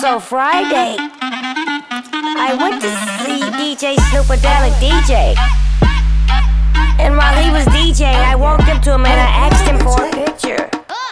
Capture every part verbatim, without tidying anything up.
So Friday, I went to see D J Snoopadelic D J. And while he was DJing, I walked up to him and I asked him for a picture.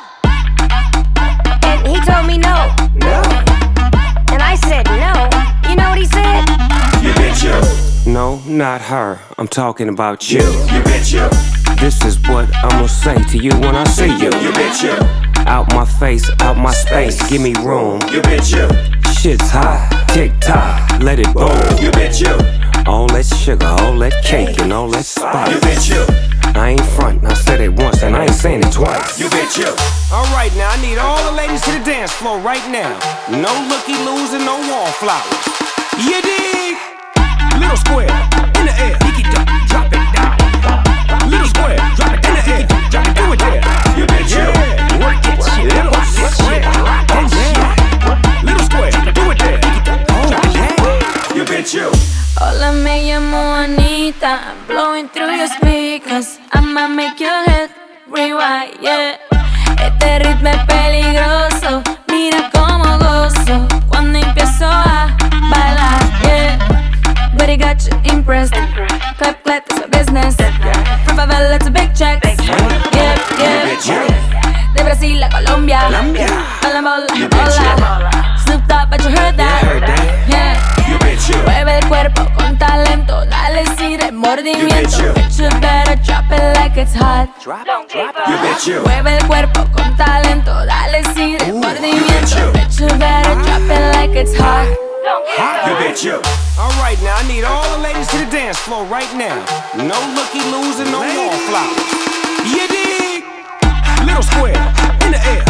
And he told me no. No. And I said no. You know what he said? You bitch you. No, not her. I'm talking about you. You bitch you. This is what I'm gonna say to you when I see you. You bitch you. Out my face, out my space, give me room. You bitch you. Shit's hot, tick tock, let it boom. You bitch you. All that sugar, all that cake, and all that spice. You bitch you. I ain't frontin', I said it once and I ain't saying it twice. You bitch you. Alright now, I need all the ladies to the dance floor right now. No looky-loos and no wallflowers. You dig? Little square, in the air, pick it up, drop it down. Little square, drop it in the air, drop it, do it there. You bitch you. Yeah. Work that shit, little rock that shit, rock that shit. Little square, do it there, drop it down. You bitch you. Hola, me llamo Anita. I'm blowing through your speakers. I'ma make your head rewind, yeah. Este ritmo es peligroso. Mira cómo gozo cuando empiezo a bailar, yeah. Buddy got you impressed. Clap, clap, it's a business. From favela to big checks. Yeah, yeah. De Brasil a Colombia. Hola, hola, hola. Snoop Dogg, but you heard that? Yeah. You bitch you. Mueve el cuerpo con talento, dale sin remordimiento. Bitch, you better drop it like it's hot. Drop, drop it. You bitch you. Mueve el cuerpo con talento, dale sin remordimiento. Bitch, you better drop it like it's hot. You bitch you. Alright now, I need all the ladies to the dance floor right now. No looky-loos and no wallflowers. You dig? Little square, in the air,